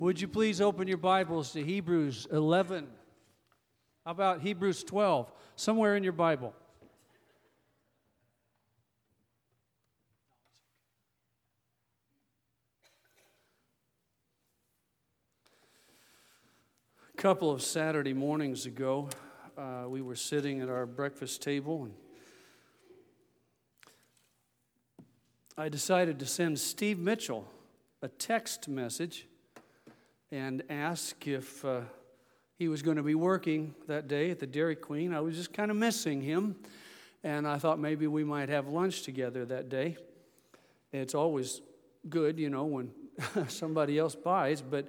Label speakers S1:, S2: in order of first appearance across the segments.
S1: Would you please open your Bibles to Hebrews 11? How about Hebrews 12? Somewhere in your Bible. A couple of Saturday mornings ago, we were sitting at our breakfast table, and I decided to send Steve Mitchell a text message and ask if he was going to be working that day at the Dairy Queen. I was just kind of missing him, and I thought maybe we might have lunch together that day. It's always good, when somebody else buys, but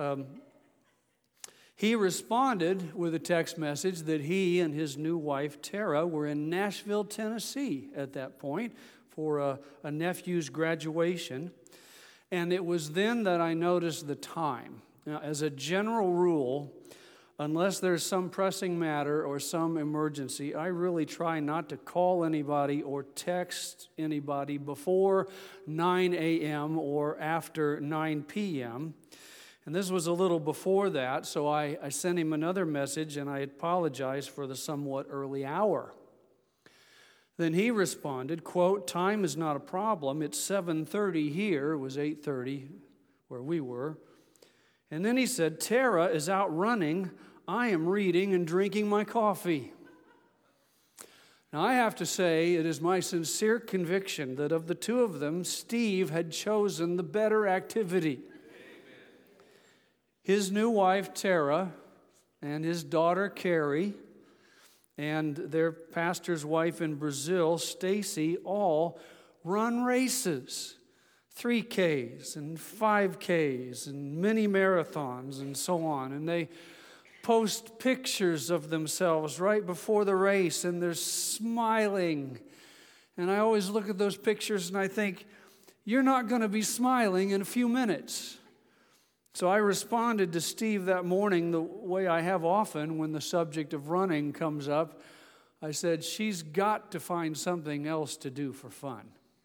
S1: he responded with a text message that he and his new wife, Tara, were in Nashville, Tennessee at that point for a nephew's graduation. And it was then that I noticed the time. Now, as a general rule, unless there's some pressing matter or some emergency, I really try not to call anybody or text anybody before 9 a.m. or after 9 p.m., and this was a little before that, so I sent him another message, and I apologized for the somewhat early hour. Then he responded, quote, "Time is not a problem. It's 7:30 here." It was 8:30 where we were. And then he said, "Tara is out running. I am reading and drinking my coffee." Now, I have to say, it is my sincere conviction that of the two of them, Steve had chosen the better activity. His new wife, Tara, and his daughter, Carrie, and their pastor's wife in Brazil, Stacy, all run races, 3Ks and 5Ks and mini marathons and so on. And they post pictures of themselves right before the race, and they're smiling. And I always look at those pictures and I think, you're not going to be smiling in a few minutes. So I responded to Steve that morning the way I have often when the subject of running comes up. I said, she's got to find something else to do for fun.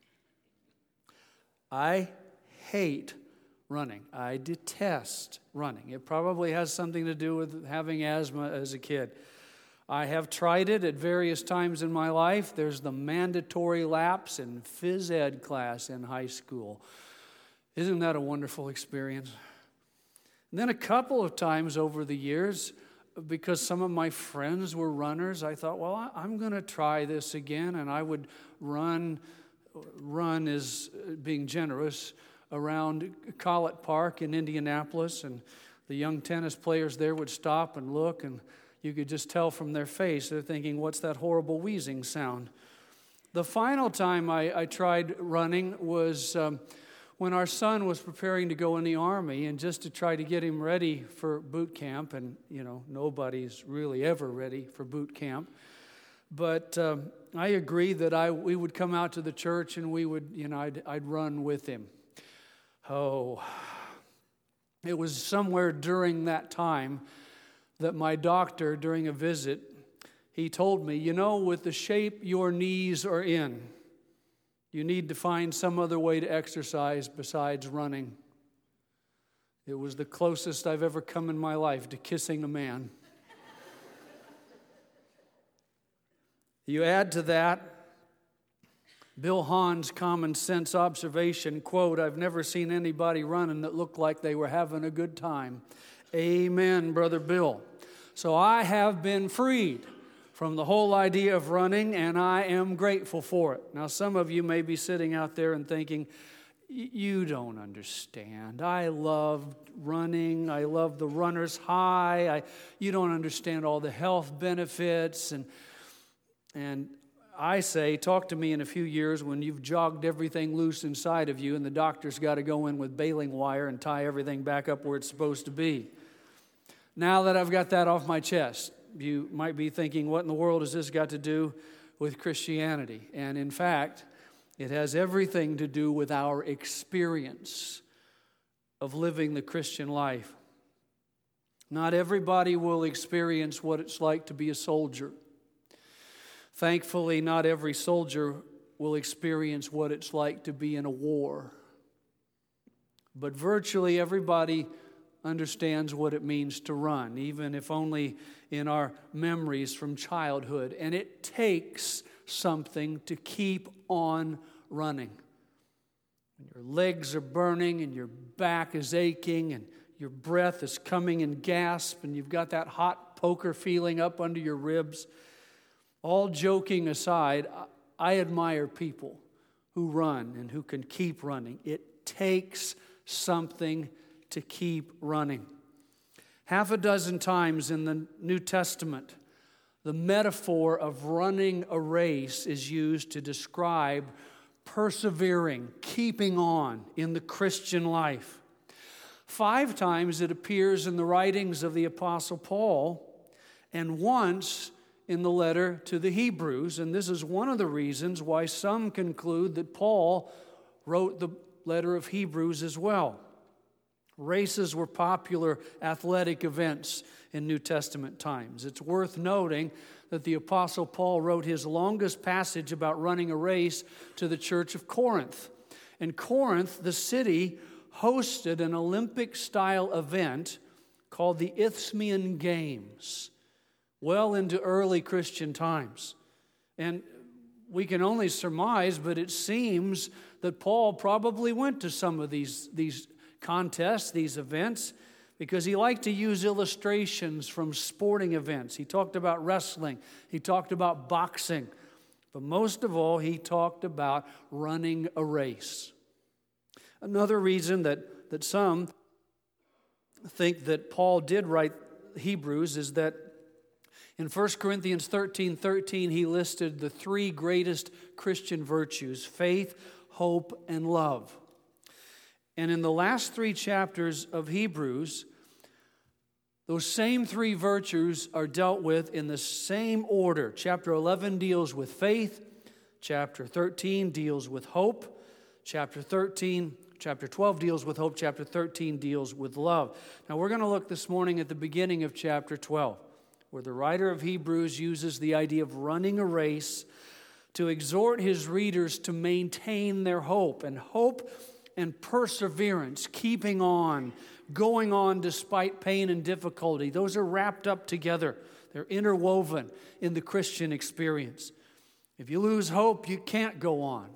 S1: I hate running. I detest running. It probably has something to do with having asthma as a kid. I have tried it at various times in my life. There's the mandatory laps in phys ed class in high school. Isn't that a wonderful experience? And then a couple of times over the years, because some of my friends were runners, I thought, well, I'm going to try this again. And I would run is being generous, around Collett Park in Indianapolis. And the young tennis players there would stop and look, and you could just tell from their face, they're thinking, what's that horrible wheezing sound? The final time I tried running was when our son was preparing to go in the Army, and just to try to get him ready for boot camp, and nobody's really ever ready for boot camp. But I agreed that we would come out to the church, and we would, I'd run with him. Oh, it was somewhere during that time that my doctor, during a visit, he told me, with the shape your knees are in, you need to find some other way to exercise besides running. It was the closest I've ever come in my life to kissing a man. You add to that Bill Hahn's common sense observation, quote, "I've never seen anybody running that looked like they were having a good time." Amen, Brother Bill. So I have been freed from the whole idea of running, and I am grateful for it. Now, some of you may be sitting out there and thinking, you don't understand. I love running. I love the runner's high. You don't understand all the health benefits. And I say, talk to me in a few years when you've jogged everything loose inside of you and the doctor's got to go in with baling wire and tie everything back up where it's supposed to be. Now that I've got that off my chest, you might be thinking, what in the world has this got to do with Christianity? And in fact, it has everything to do with our experience of living the Christian life. Not everybody will experience what it's like to be a soldier. Thankfully, not every soldier will experience what it's like to be in a war. But virtually everybody understands what it means to run, even if only in our memories from childhood. And it takes something to keep on running. When your legs are burning and your back is aching and your breath is coming in gasp and you've got that hot poker feeling up under your ribs. All joking aside, I admire people who run and who can keep running. It takes something to keep running. Half a dozen times in the New Testament, the metaphor of running a race is used to describe persevering, keeping on in the Christian life. 5 times it appears in the writings of the Apostle Paul, and once in the letter to the Hebrews. And this is one of the reasons why some conclude that Paul wrote the letter of Hebrews as well. Races were popular athletic events in New Testament times. It's worth noting that the Apostle Paul wrote his longest passage about running a race to the church of Corinth. And Corinth, the city, hosted an Olympic-style event called the Isthmian Games, well into early Christian times. And we can only surmise, but it seems that Paul probably went to some of these contests, these events, because he liked to use illustrations from sporting events. He talked about wrestling. He talked about boxing. But most of all, he talked about running a race. Another reason that some think that Paul did write Hebrews is that in 1 Corinthians 13:13, he listed the 3 greatest Christian virtues: faith, hope, and love. And in the last 3 chapters of Hebrews, those same 3 virtues are dealt with in the same order. Chapter 11 deals with faith. Chapter 13 deals with hope. Chapter 12 deals with hope. Chapter 13 deals with love. Now we're going to look this morning at the beginning of chapter 12, where the writer of Hebrews uses the idea of running a race to exhort his readers to maintain their hope. And hope and perseverance, keeping on, going on despite pain and difficulty, those are wrapped up together. They're interwoven in the Christian experience. If you lose hope, you can't go on.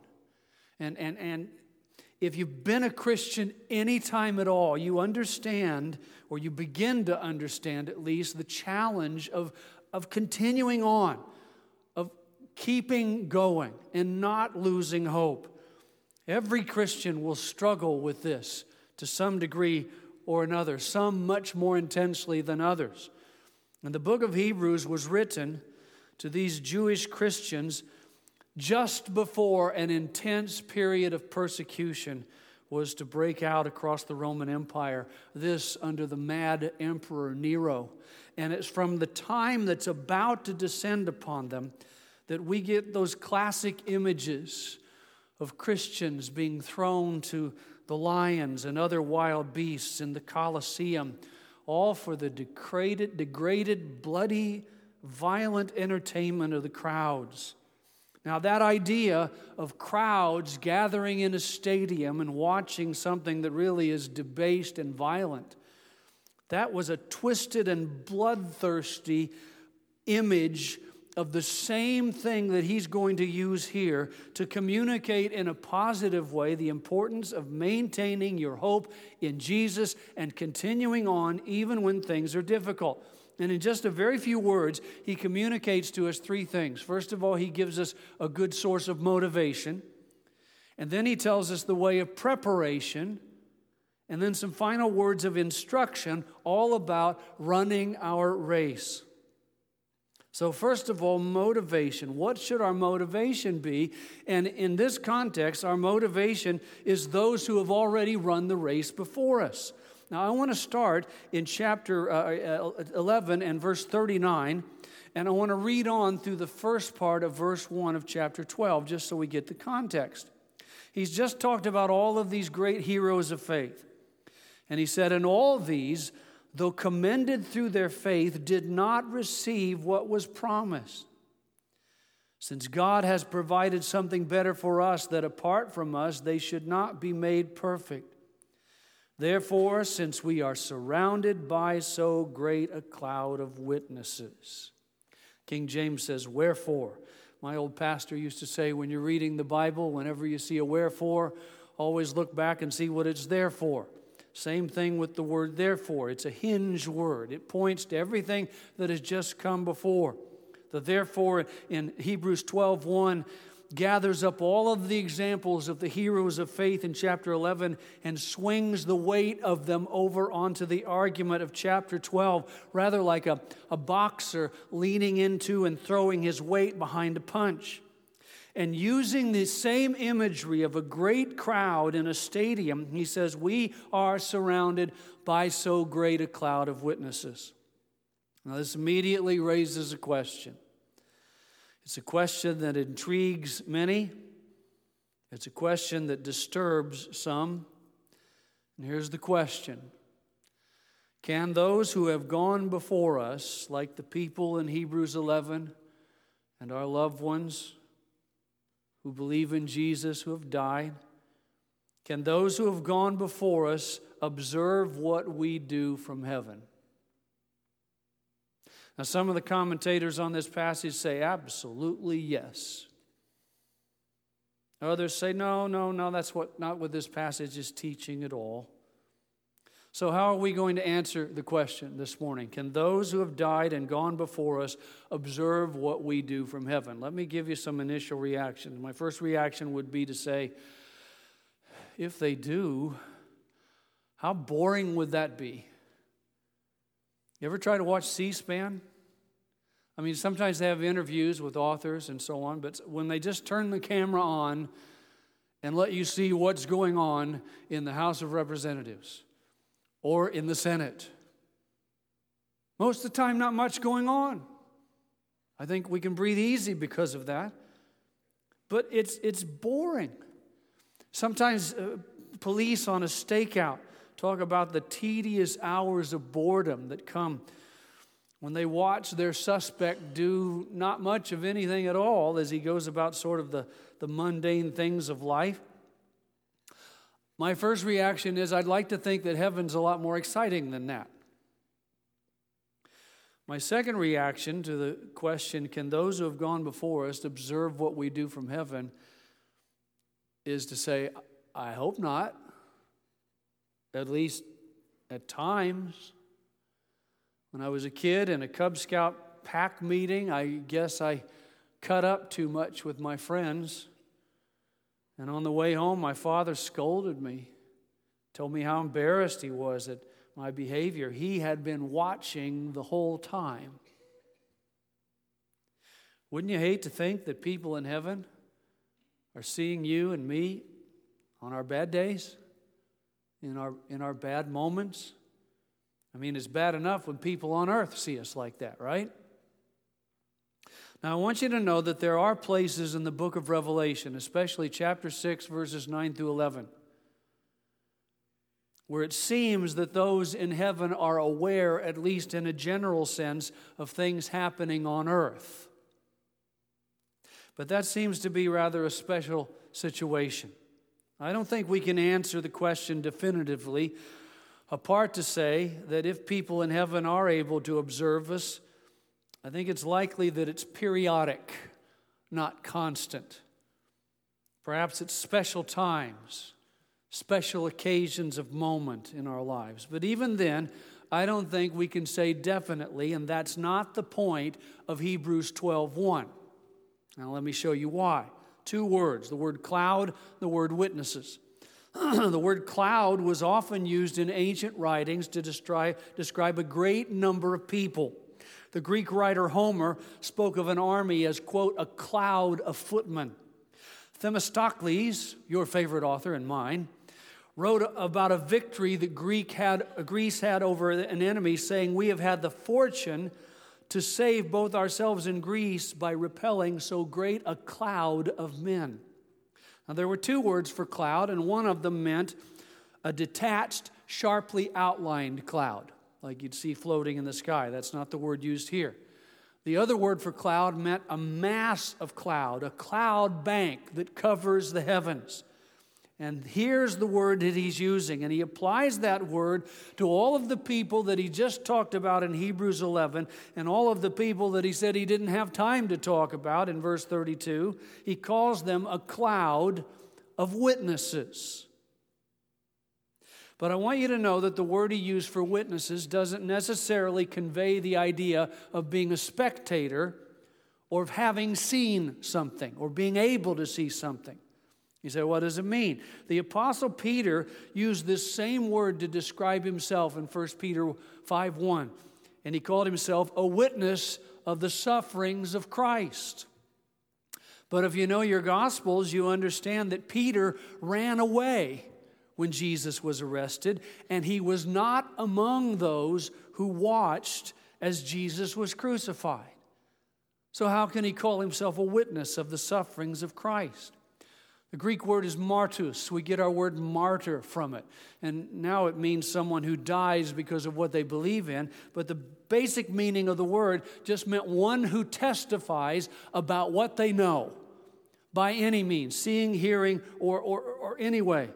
S1: And if you've been a Christian any time at all, you understand, or you begin to understand at least, the challenge of continuing on, of keeping going and not losing hope. Every Christian will struggle with this to some degree or another, some much more intensely than others. And the book of Hebrews was written to these Jewish Christians just before an intense period of persecution was to break out across the Roman Empire, this under the mad Emperor Nero. And it's from the time that's about to descend upon them that we get those classic images of Christians being thrown to the lions and other wild beasts in the Colosseum, all for the degraded, bloody, violent entertainment of the crowds. Now, that idea of crowds gathering in a stadium and watching something that really is debased and violent, that was a twisted and bloodthirsty image of the same thing that he's going to use here to communicate in a positive way the importance of maintaining your hope in Jesus and continuing on even when things are difficult. And in just a very few words, he communicates to us 3 things. First of all, he gives us a good source of motivation. And then he tells us the way of preparation. And then some final words of instruction, all about running our race. So first of all, motivation. What should our motivation be? And in this context, our motivation is those who have already run the race before us. Now, I want to start in chapter 11 and verse 39, and I want to read on through the first part of verse 1 of chapter 12, just so we get the context. He's just talked about all of these great heroes of faith. And he said, "And all these, though commended through their faith, did not receive what was promised. Since God has provided something better for us, that apart from us they should not be made perfect. Therefore, since we are surrounded by so great a cloud of witnesses. King James says, wherefore. My old pastor used to say, when you're reading the Bible, whenever you see a wherefore, always look back and see what it's there for. Same thing with the word therefore. It's a hinge word. It points to everything that has just come before. The therefore in Hebrews 12:1 gathers up all of the examples of the heroes of faith in chapter 11 and swings the weight of them over onto the argument of chapter 12, rather like a boxer leaning into and throwing his weight behind a punch. And using the same imagery of a great crowd in a stadium, he says, we are surrounded by so great a cloud of witnesses. Now, this immediately raises a question. It's a question that intrigues many. It's a question that disturbs some. And here's the question. Can those who have gone before us, like the people in Hebrews 11 and our loved ones who believe in Jesus, who have died, can those who have gone before us observe what we do from heaven? Now, some of the commentators on this passage say absolutely yes. Others say no, that's not what this passage is teaching at all. So how are we going to answer the question this morning? Can those who have died and gone before us observe what we do from heaven? Let me give you some initial reactions. My first reaction would be to say, if they do, how boring would that be? You ever try to watch C-SPAN? I mean, sometimes they have interviews with authors and so on, but when they just turn the camera on and let you see what's going on in the House of Representatives or in the Senate, most of the time, not much going on. I think we can breathe easy because of that. But it's boring. Sometimes police on a stakeout talk about the tedious hours of boredom that come when they watch their suspect do not much of anything at all as he goes about sort of the mundane things of life. My first reaction is I'd like to think that heaven's a lot more exciting than that. My second reaction to the question, can those who have gone before us observe what we do from heaven, is to say, I hope not. At least at times. When I was a kid in a Cub Scout pack meeting, I guess I cut up too much with my friends. And on the way home, my father scolded me, told me how embarrassed he was at my behavior. He had been watching the whole time. Wouldn't you hate to think that people in heaven are seeing you and me on our bad days? In our bad moments? I mean, it's bad enough when people on earth see us like that, right? Now, I want you to know that there are places in the book of Revelation, especially chapter 6, verses 9 through 11, where it seems that those in heaven are aware, at least in a general sense, of things happening on earth. But that seems to be rather a special situation. I don't think we can answer the question definitively, apart to say that if people in heaven are able to observe us, I think it's likely that it's periodic, not constant. Perhaps it's special times, special occasions of moment in our lives. But even then, I don't think we can say definitely, and that's not the point of Hebrews 12:1. Now let me show you why. Two words, the word cloud, the word witnesses. The word cloud was often used in ancient writings to describe a great number of people. The Greek writer Homer spoke of an army as, quote, a cloud of footmen. Themistocles, your favorite author and mine, wrote about a victory that Greece had over an enemy, saying, we have had the fortune to save both ourselves and Greece by repelling so great a cloud of men. Now, there were two words for cloud, and one of them meant a detached, sharply outlined cloud, like you'd see floating in the sky. That's not the word used here. The other word for cloud meant a mass of cloud, a cloud bank that covers the heavens. And here's the word that he's using. And he applies that word to all of the people that he just talked about in Hebrews 11 and all of the people that he said he didn't have time to talk about in verse 32. He calls them a cloud of witnesses. But I want you to know that the word he used for witnesses doesn't necessarily convey the idea of being a spectator or of having seen something or being able to see something. You say, what does it mean? The Apostle Peter used this same word to describe himself in 1 Peter 5:1. And he called himself a witness of the sufferings of Christ. But if you know your Gospels, you understand that Peter ran away when Jesus was arrested, and he was not among those who watched as Jesus was crucified. So how can he call himself a witness of the sufferings of Christ? The Greek word is martus. We get our word martyr from it. And now it means someone who dies because of what they believe in. But the basic meaning of the word just meant one who testifies about what they know by any means, seeing, hearing, or any way.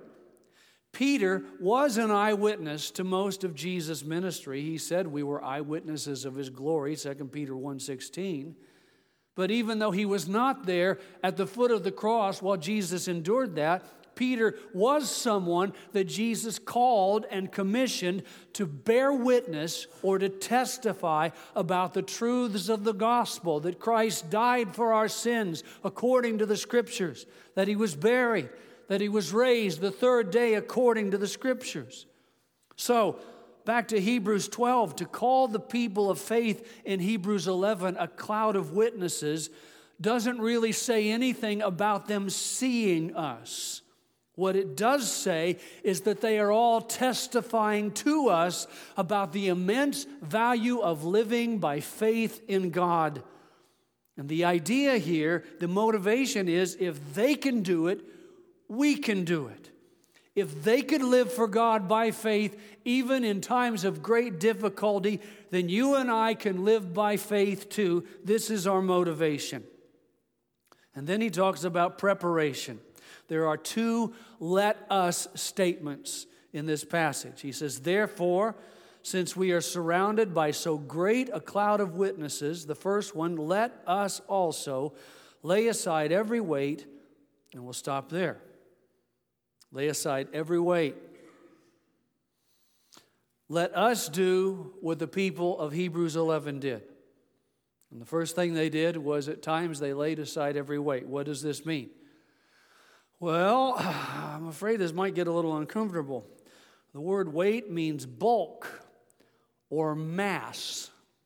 S1: Peter was an eyewitness to most of Jesus' ministry. He said we were eyewitnesses of his glory, 2 Peter 1:16. But even though he was not there at the foot of the cross while Jesus endured that, Peter was someone that Jesus called and commissioned to bear witness or to testify about the truths of the gospel, that Christ died for our sins according to the Scriptures, that he was buried, that he was raised the third day according to the Scriptures. So, back to Hebrews 12, to call the people of faith in Hebrews 11 a cloud of witnesses doesn't really say anything about them seeing us. What it does say is that they are all testifying to us about the immense value of living by faith in God. And the idea here, the motivation is if they can do it, we can do it. If they could live for God by faith, even in times of great difficulty, then you and I can live by faith too. This is our motivation. And then he talks about preparation. There are two let us statements in this passage. He says, therefore, since we are surrounded by so great a cloud of witnesses, the first one, let us also lay aside every weight, and we'll stop there. Lay aside every weight. Let us do what the people of Hebrews 11 did. And the first thing they did was at times they laid aside every weight. What does this mean? Well, I'm afraid this might get a little uncomfortable. The word weight means bulk or mass.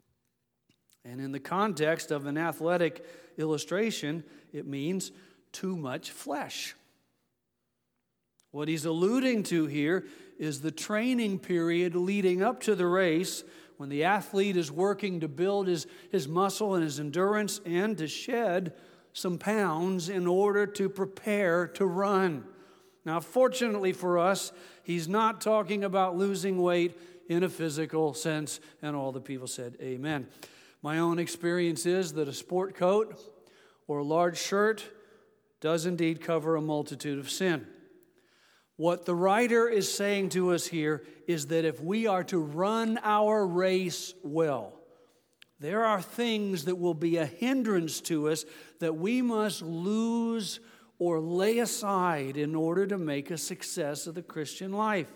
S1: And in the context of an athletic illustration, it means too much flesh. What he's alluding to here is the training period leading up to the race when the athlete is working to build his muscle and his endurance and to shed some pounds in order to prepare to run. Now, fortunately for us, he's not talking about losing weight in a physical sense, and all the people said amen. My own experience is that a sport coat or a large shirt does indeed cover a multitude of sin. What the writer is saying to us here is that if we are to run our race well, there are things that will be a hindrance to us that we must lose or lay aside in order to make a success of the Christian life.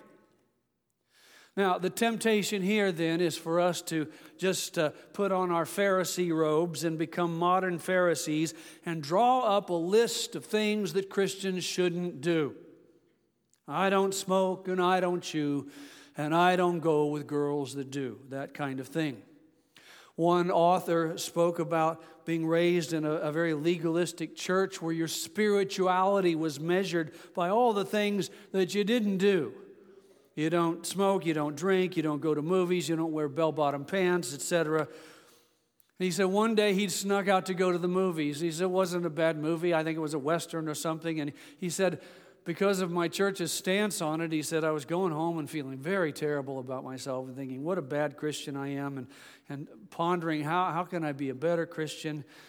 S1: Now, the temptation here then is for us to just put on our Pharisee robes and become modern Pharisees and draw up a list of things that Christians shouldn't do. I don't smoke and I don't chew and I don't go with girls that do, that kind of thing. One author spoke about being raised in a very legalistic church where your spirituality was measured by all the things that you didn't do. You don't smoke, you don't drink, you don't go to movies, you don't wear bell-bottom pants, etc. He said one day he'd snuck out to go to the movies. He said it wasn't a bad movie. I think it was a Western or something. And he said, because of my church's stance on it, he said, I was going home and feeling very terrible about myself and thinking, what a bad Christian I am, and pondering how can I be a better Christian.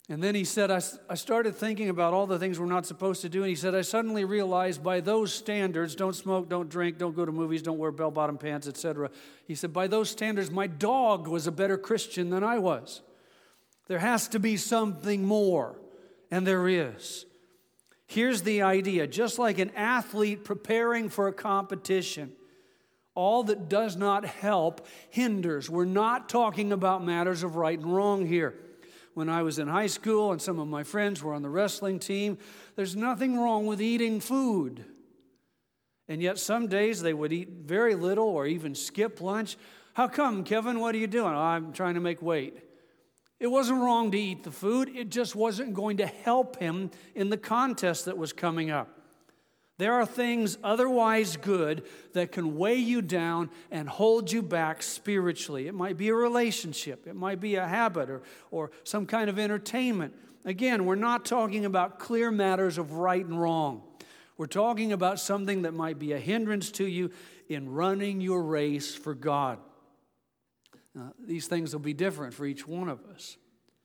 S1: And then he said, I started thinking about all the things we're not supposed to do. And he said, I suddenly realized by those standards, don't smoke, don't drink, don't go to movies, don't wear bell-bottom pants, etc. He said, by those standards, my dog was a better Christian than I was. There has to be something more, and there is. Here's the idea. Just like an athlete preparing for a competition, all that does not help hinders. We're not talking about matters of right and wrong here. When I was in high school and some of my friends were on the wrestling team, there's nothing wrong with eating food. And yet some days they would eat very little or even skip lunch. How come, Kevin? What are you doing? Oh, I'm trying to make weight. It wasn't wrong to eat the food. It just wasn't going to help him in the contest that was coming up. There are things otherwise good that can weigh you down and hold you back spiritually. It might be a relationship. It might be a habit or some kind of entertainment. Again, we're not talking about clear matters of right and wrong. We're talking about something that might be a hindrance to you in running your race for God. Now, these things will be different for each one of us.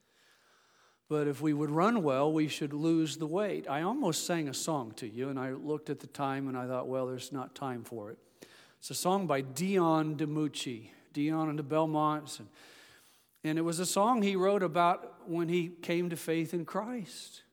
S1: But if we would run well, we should lose the weight. I almost sang a song to you, and I looked at the time, and I thought, well, there's not time for it. It's a song by Dion DiMucci, Dion and the Belmonts. And it was a song he wrote about when he came to faith in Christ.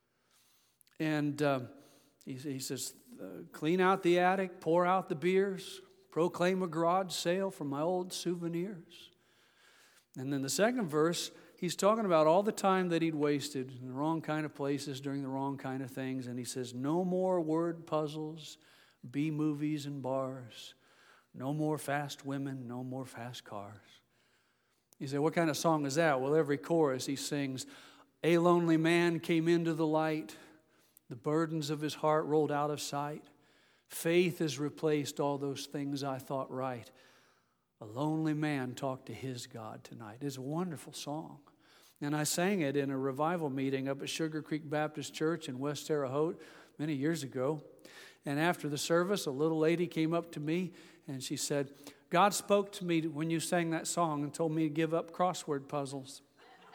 S1: And he says, clean out the attic, pour out the beers, proclaim a garage sale for my old souvenirs. And then the second verse, he's talking about all the time that he'd wasted in the wrong kind of places, doing the wrong kind of things. And he says, no more word puzzles, B-movies and bars. No more fast women, no more fast cars. You say, what kind of song is that? Well, every chorus he sings, a lonely man came into the light. The burdens of his heart rolled out of sight. Faith has replaced all those things I thought right. A lonely man talked to his God tonight. It's a wonderful song. And I sang it in a revival meeting up at Sugar Creek Baptist Church in West Terre Haute many years ago. And after the service, a little lady came up to me and she said, God spoke to me when you sang that song and told me to give up crossword puzzles.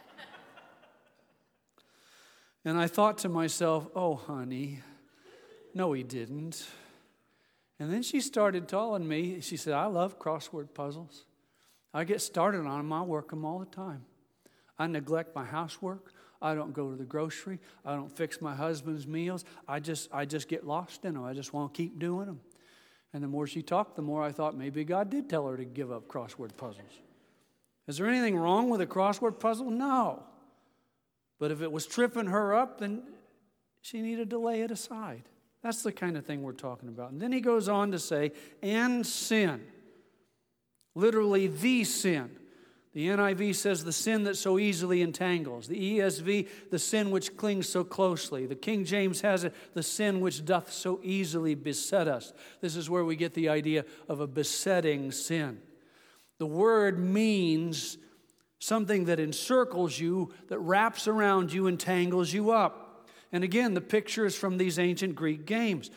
S1: And I thought to myself, oh, honey, no, he didn't. And then she started telling me, she said, I love crossword puzzles. I get started on them. I work them all the time. I neglect my housework. I don't go to the grocery. I don't fix my husband's meals. I just get lost in them. I just want to keep doing them. And the more she talked, the more I thought maybe God did tell her to give up crossword puzzles. Is there anything wrong with a crossword puzzle? No. But if it was tripping her up, then she needed to lay it aside. That's the kind of thing we're talking about. And then he goes on to say, and sin. Literally the sin. The NIV says the sin that so easily entangles. The ESV, the sin which clings so closely. The King James has it, the sin which doth so easily beset us. This is where we get the idea of a besetting sin. The word means something that encircles you, that wraps around you, entangles you up. And again, the picture is from these ancient Greek games.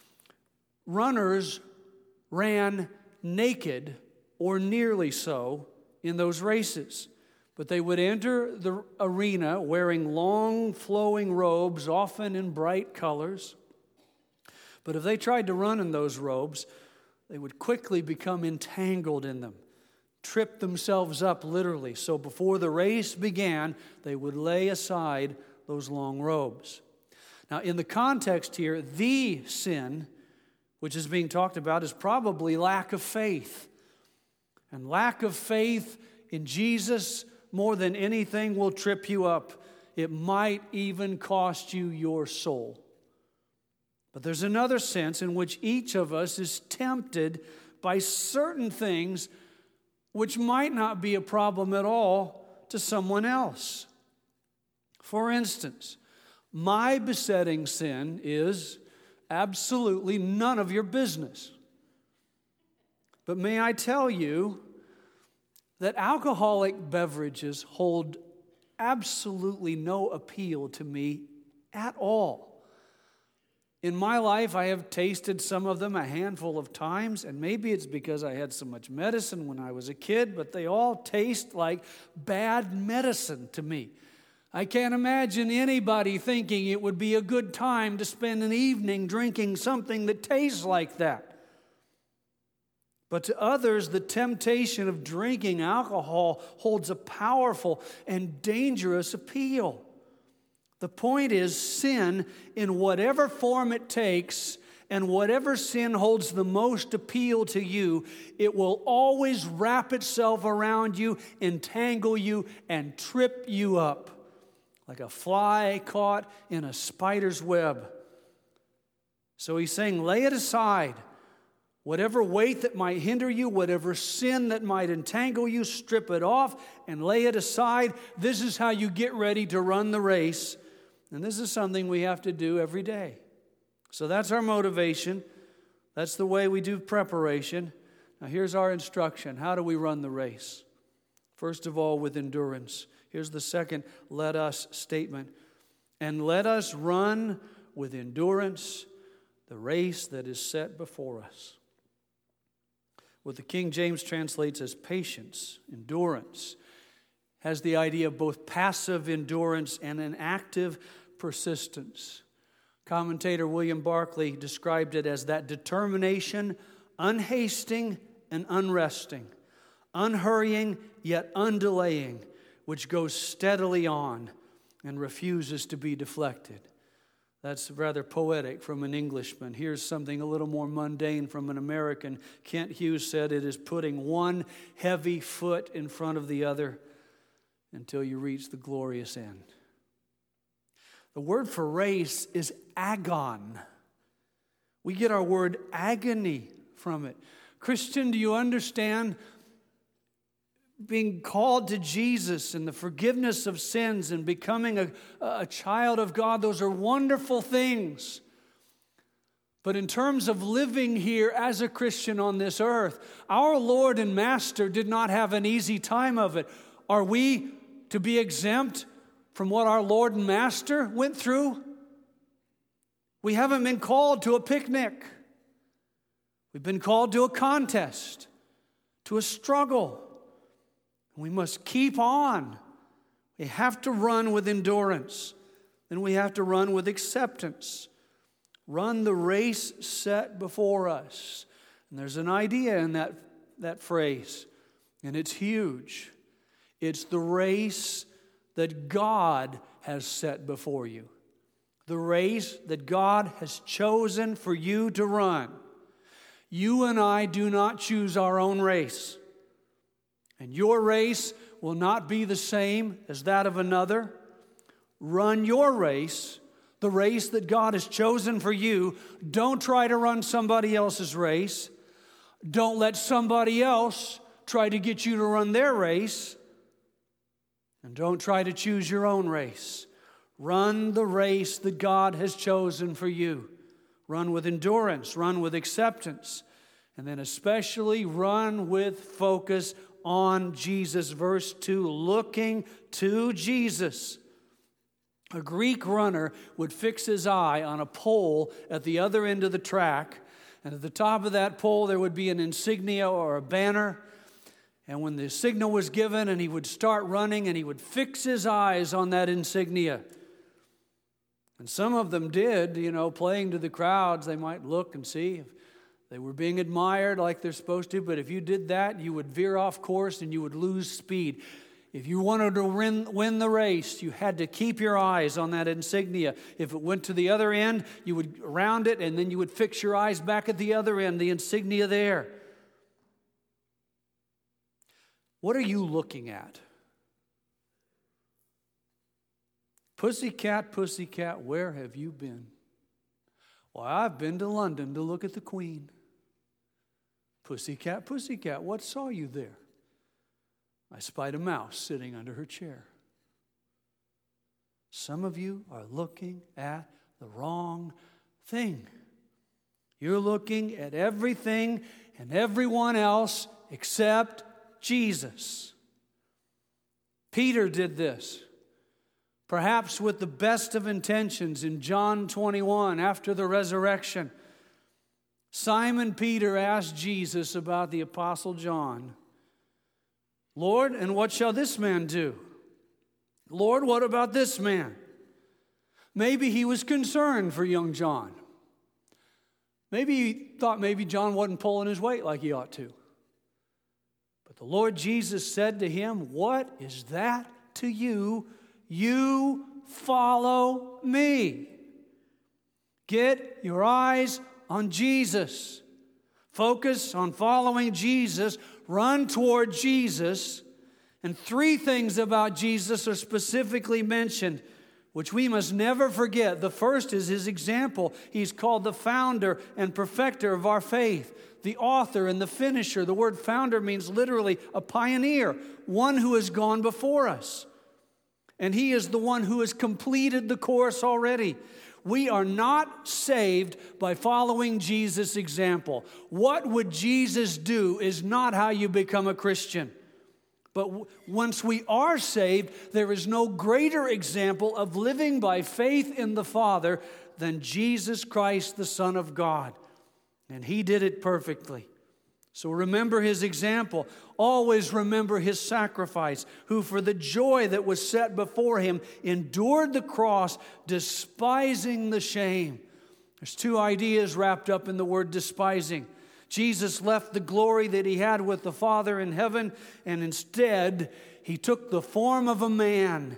S1: Runners ran naked, or nearly so, in those races. But they would enter the arena wearing long flowing robes, often in bright colors. But if they tried to run in those robes, they would quickly become entangled in them, trip themselves up literally. So before the race began, they would lay aside those long robes. Now, in the context here, the sin which is being talked about is probably lack of faith. And lack of faith in Jesus more than anything will trip you up. It might even cost you your soul. But there's another sense in which each of us is tempted by certain things which might not be a problem at all to someone else. For instance, my besetting sin is absolutely none of your business. But may I tell you that alcoholic beverages hold absolutely no appeal to me at all. In my life, I have tasted some of them a handful of times, and maybe it's because I had so much medicine when I was a kid, but they all taste like bad medicine to me. I can't imagine anybody thinking it would be a good time to spend an evening drinking something that tastes like that. But to others, the temptation of drinking alcohol holds a powerful and dangerous appeal. The point is, sin, in whatever form it takes, and whatever sin holds the most appeal to you, it will always wrap itself around you, entangle you, and trip you up like a fly caught in a spider's web. So he's saying, lay it aside. Whatever weight that might hinder you, whatever sin that might entangle you, strip it off and lay it aside. This is how you get ready to run the race. And this is something we have to do every day. So that's our motivation. That's the way we do preparation. Now here's our instruction. How do we run the race? First of all, with endurance. Here's the second let us statement. And let us run with endurance the race that is set before us. What the King James translates as patience, endurance, has the idea of both passive endurance and an active persistence. Commentator William Barclay described it as that determination, unhasting and unresting, unhurrying yet undelaying, which goes steadily on and refuses to be deflected. That's rather poetic from an Englishman. Here's something a little more mundane from an American. Kent Hughes said it is putting one heavy foot in front of the other until you reach the glorious end. The word for race is agon. We get our word agony from it. Christian, do you understand being called to Jesus and the forgiveness of sins and becoming a child of God? Those are wonderful things. But in terms of living here as a Christian on this earth, our Lord and Master did not have an easy time of it. Are we to be exempt from what our Lord and Master went through? We haven't been called to a picnic. We've been called to a contest, to a struggle. We must keep on. We have to run with endurance. Then we have to run with acceptance. Run the race set before us. And there's an idea in that phrase, and it's huge. It's the race that God has set before you. The race that God has chosen for you to run. You and I do not choose our own race. And your race will not be the same as that of another. Run your race, the race that God has chosen for you. Don't try to run somebody else's race. Don't let somebody else try to get you to run their race. And don't try to choose your own race. Run the race that God has chosen for you. Run with endurance, run with acceptance, and then especially run with focus on Jesus. Verse 2, looking to Jesus. A Greek runner would fix his eye on a pole at the other end of the track, and at the top of that pole there would be an insignia or a banner. And when the signal was given and he would start running, and he would fix his eyes on that insignia. And some of them did, playing to the crowds, they might look and see if they were being admired like they're supposed to. But if you did that, you would veer off course and you would lose speed. If you wanted to win the race, you had to keep your eyes on that insignia. If it went to the other end, you would round it, and then you would fix your eyes back at the other end, the insignia there. What are you looking at? Pussycat, pussycat, where have you been? Well, I've been to London to look at the Queen. Pussycat, pussycat, what saw you there? I spied a mouse sitting under her chair. Some of you are looking at the wrong thing. You're looking at everything and everyone else except Jesus. Peter did this, perhaps with the best of intentions. In John 21, after the resurrection, Simon Peter asked Jesus about the Apostle John. Lord, and what shall this man do? Lord, what about this man? Maybe he was concerned for young John. Maybe he thought maybe John wasn't pulling his weight like he ought to. But the Lord Jesus said to him, what is that to you? You follow me. Get your eyes on Jesus. Focus on following Jesus. Run toward Jesus. And 3 things about Jesus are specifically mentioned, which we must never forget. The first is his example. He's called the founder and perfecter of our faith, the author and the finisher. The word founder means literally a pioneer, one who has gone before us. And he is the one who has completed the course already. We are not saved by following Jesus' example. What would Jesus do is not how you become a Christian. But once we are saved, there is no greater example of living by faith in the Father than Jesus Christ, the Son of God. And he did it perfectly. So remember his example. Always remember his sacrifice, who for the joy that was set before him endured the cross, despising the shame. There's 2 ideas wrapped up in the word despising. Jesus left the glory that he had with the Father in heaven, and instead he took the form of a man,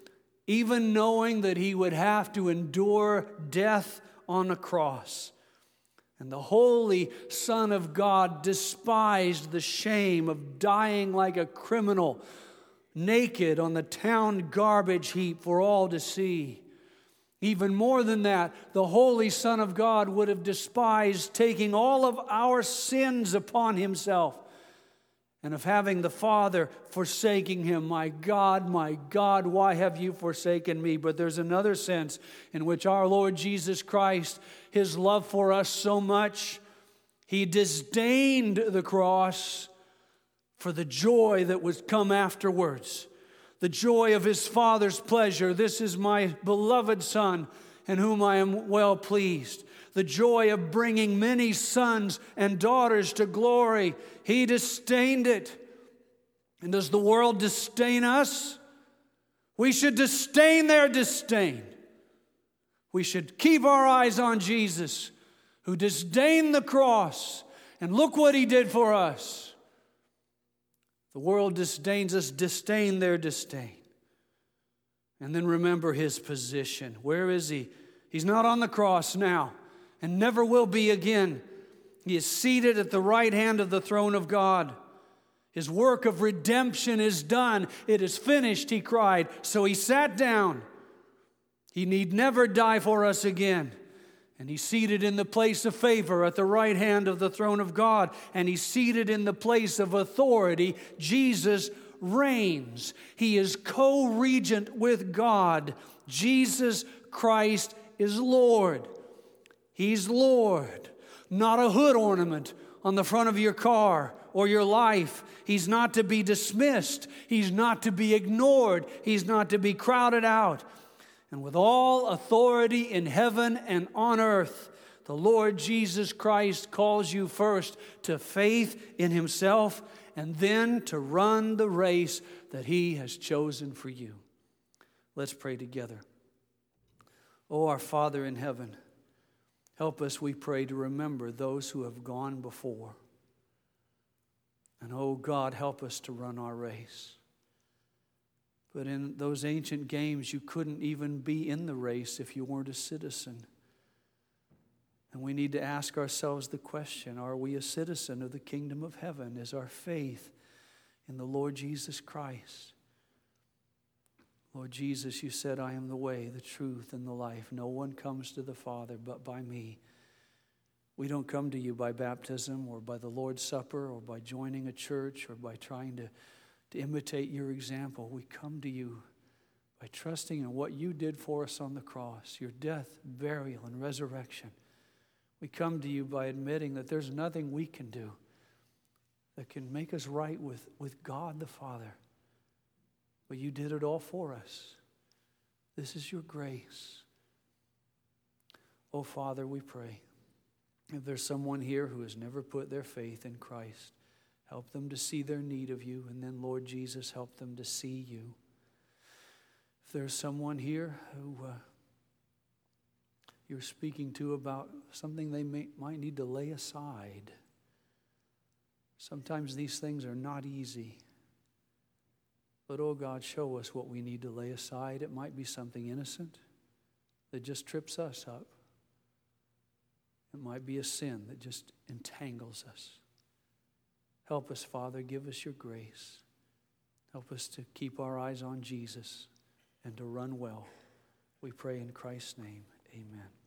S1: even knowing that he would have to endure death on a cross. And the Holy Son of God despised the shame of dying like a criminal, naked on the town garbage heap for all to see. Even more than that, the Holy Son of God would have despised taking all of our sins upon himself and of having the Father forsaking him. My God, why have you forsaken me? But there's another sense in which our Lord Jesus Christ, his love for us so much, he disdained the cross for the joy that would come afterwards. The joy of his Father's pleasure. This is my beloved Son, in whom I am well pleased. The joy of bringing many sons and daughters to glory. He disdained it. And does the world disdain us? We should disdain their disdain. We should keep our eyes on Jesus, who disdained the cross. And look what he did for us. The world disdains us, disdain their disdain. And then remember his position. Where is he? He's not on the cross now and never will be again. He is seated at the right hand of the throne of God. His work of redemption is done. It is finished, he cried. So he sat down. He need never die for us again. And he's seated in the place of favor at the right hand of the throne of God. And he's seated in the place of authority. Jesus reigns. He is co-regent with God. Jesus Christ is Lord. He's Lord. Not a hood ornament on the front of your car or your life. He's not to be dismissed. He's not to be ignored. He's not to be crowded out. And with all authority in heaven and on earth, the Lord Jesus Christ calls you first to faith in himself and then to run the race that he has chosen for you. Let's pray together. Oh, our Father in heaven, help us, we pray, to remember those who have gone before. And oh God, help us to run our race. But in those ancient games, you couldn't even be in the race if you weren't a citizen. And we need to ask ourselves the question, are we a citizen of the kingdom of heaven? Is our faith in the Lord Jesus Christ? Lord Jesus, you said, I am the way, the truth, and the life. No one comes to the Father but by me. We don't come to you by baptism or by the Lord's Supper or by joining a church or by trying to imitate your example. We come to you by trusting in what you did for us on the cross, your death, burial, and resurrection. We come to you by admitting that there's nothing we can do that can make us right with God the Father. But you did it all for us. This is your grace. Oh, Father, we pray, if there's someone here who has never put their faith in Christ, help them to see their need of you, and then, Lord Jesus, help them to see you. there's someone here who you're speaking to about something they might need to lay aside. Sometimes these things are not easy. But, oh God, show us what we need to lay aside. It might be something innocent that just trips us up. It might be a sin that just entangles us. Help us, Father. Give us your grace. Help us to keep our eyes on Jesus and to run well. We pray in Christ's name. Amen.